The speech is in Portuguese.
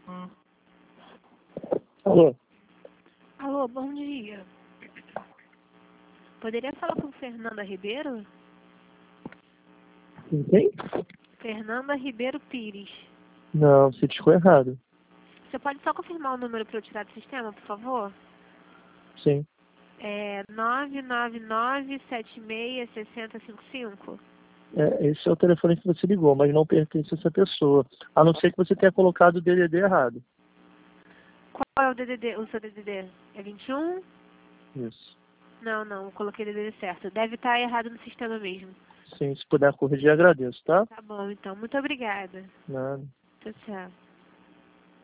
Alô? Alô, bom dia. Poderia falar com Fernanda Ribeiro? Com quem? Fernanda Ribeiro Pires. Não, você discou errado. Você pode só confirmar o número para eu tirar do sistema, por favor? Sim. É 999-76-6055. Esse é o telefone que você ligou, mas não pertence a essa pessoa. A não ser que você tenha colocado o DDD errado. Qual é o DDD? O seu DDD? É 21? Isso. Não, eu coloquei DDD certo. Deve estar errado no sistema mesmo. Sim, se puder corrigir, agradeço, tá? Tá bom, então. Muito obrigada. Nada. Tchau, tchau.